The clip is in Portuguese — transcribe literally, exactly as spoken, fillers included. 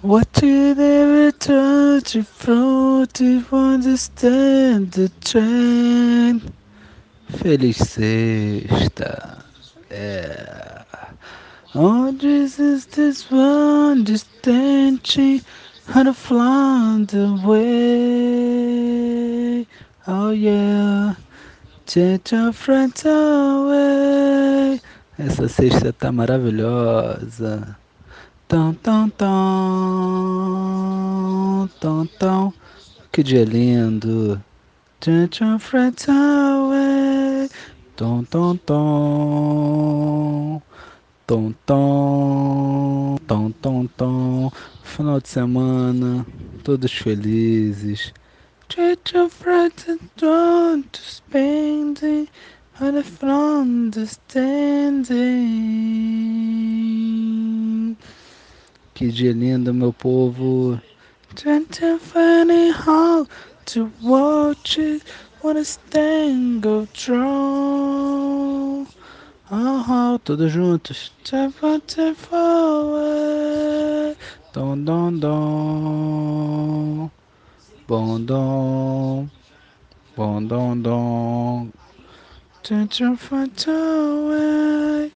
What did ever touch you from to understand the trend? Feliz sexta. É. Onde is this one distante? How to fly away? Oh yeah, take your friends away. Essa sexta tá maravilhosa. Tão, tão, tão, tão, tão. Que dia lindo. Take your friends away. Tom, tom, tom. Tom, tom, tom, tom, tom. Final de semana, todos felizes. Treat your friends and don't to spending on the front standing. Que dia lindo, meu povo. Trying to find it hard to watch it when it's tango strong. Ah, todos juntos. Tapa, tapa, away. Dom, dom, dom. Bom, dom. Bom, dom, dom. Try to find a way.